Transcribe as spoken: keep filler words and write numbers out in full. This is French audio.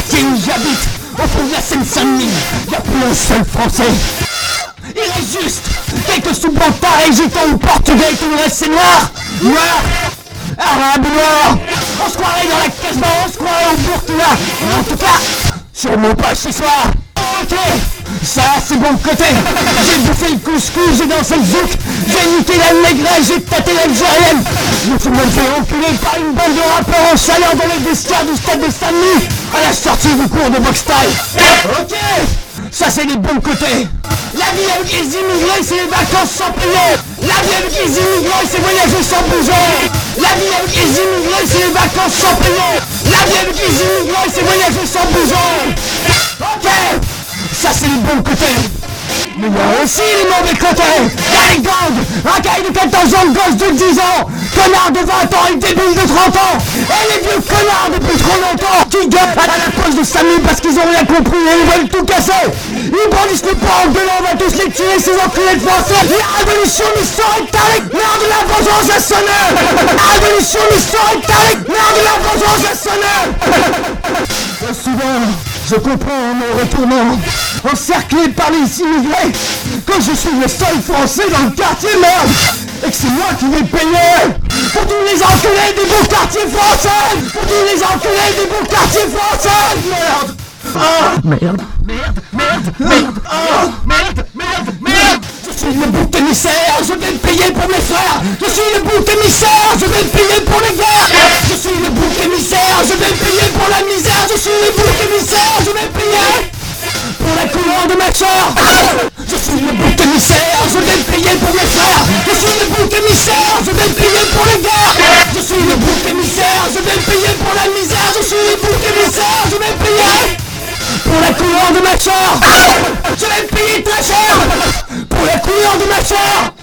quartier où j'habite, au fond de la Seine-Saint-Denis, y'a plus un seul Français. Il reste juste quelques sous-brands tarés gitans ou portugais, tout le reste c'est noir. Noir, arabe, noir. On se croirait dans la Casbah, on se croirait au Burkina. En tout cas, sûrement pas ce soir. Ok, ça c'est bon côté. J'ai bouffé le couscous, j'ai dansé le zouk, j'ai niqué la négresse, j'ai tâté l'algérienne. Je me suis même fait enculer par une bande de rappeurs en chaleur dans les vestiaires du stade de Saint-Denis à la sortie du cours de boxe taille. Ok, ça c'est les bons côtés. La vie avec les immigrés, c'est les vacances sans payer. La vie avec les immigrés, c'est voyager sans bouger. La vie avec les immigrés, c'est les vacances sans payer. La vie avec les immigrés, c'est voyager sans bouger. Ok, ça c'est les bons côtés. Mais il y a aussi les mauvais côtés. Il y a les gangs, racailles de quatorze ans, gosses de dix ans, connards de vingt ans et débiles de trente ans, et les vieux connards depuis trop longtemps qui gueulent à la poche de Samy parce qu'ils ont rien compris et ils veulent tout casser. Ils brandissent les poings en gueulant, on va tous les tuer, ces enculés de français. La révolution historique tarique, l'heure de la vengeance a sonné. La révolution historique tarique, l'heure de la vengeance a sonné. Et souvent, je comprends en me retournant, encerclé par les immigrés, que je suis le seul français dans le quartier, merde, et que c'est moi qui vais payer pour tous les enculés des beaux quartiers français, pour tous les enculés des beaux quartiers français, merde. Ah, merde, merde, merde, merde, ah, merde, merde, merde. Je suis le bouc émissaire, je vais payer pour mes frères. Je suis le bouc émissaire, je vais payer pour les guerres. Je suis le bouc émissaire, je vais payer pour la misère. Je suis le bouc émissaire, je vais payer pour la couleur de ma soeur. Je suis le bouc émissaire, je vais payer pour mes frères. Je suis le bouc émissaire, je vais payer pour les guerres. Je suis le bouc émissaire, je vais payer pour la misère. Je suis le bouc émissaire, je vais payer pour la couleur de ma soeur. Je vais payer très cher pour la couleur de ma soeur.